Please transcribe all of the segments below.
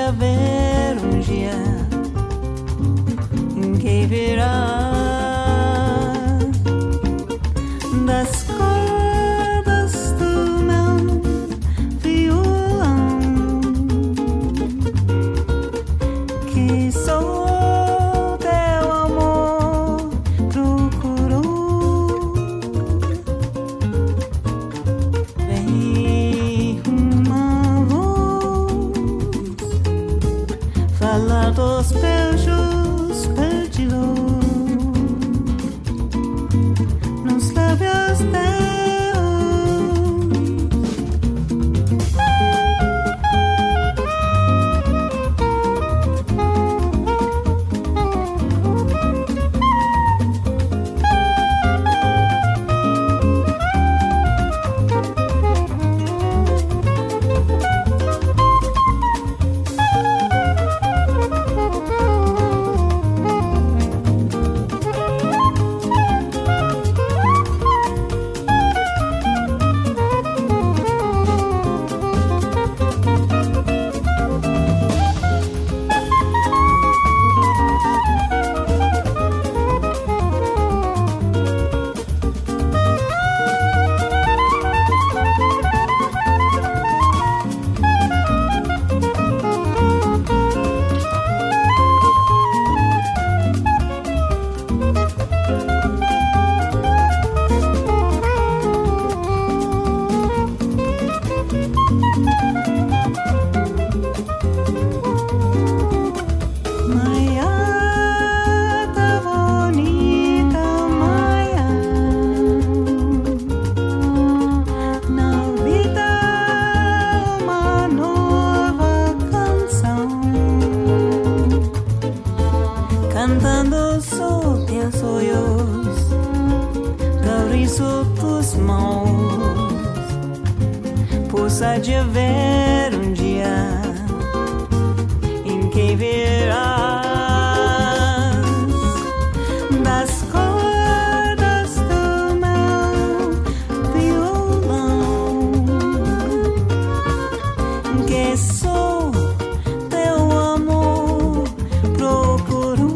haver dia em que virá das cordas do meu violão, que só teu amor procurou. Vem uma voz falar dos beijos perdidos nos lábios teus. Cantando sob teus olhos, do riso tus mãos, possa de haver dia em que virás das cordas do meu violão, que só teu amor procurou.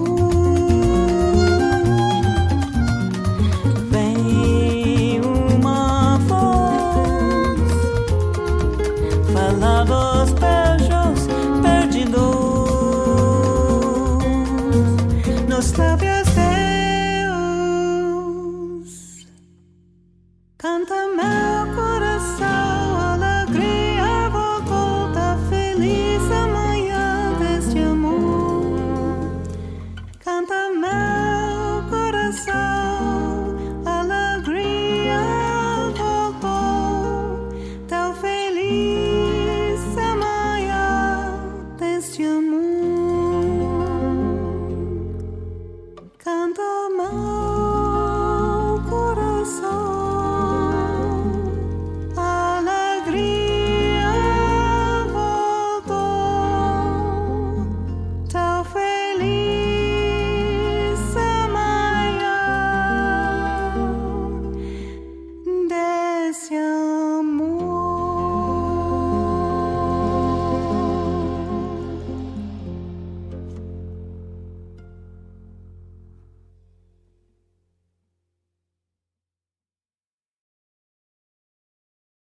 Falar dos beijos perdidos nos lábios teus. Canta meu coração, alegria voltou da feliz amanhã deste amor. Canta meu coração, alegria voltou tão feliz amanhã deste amor.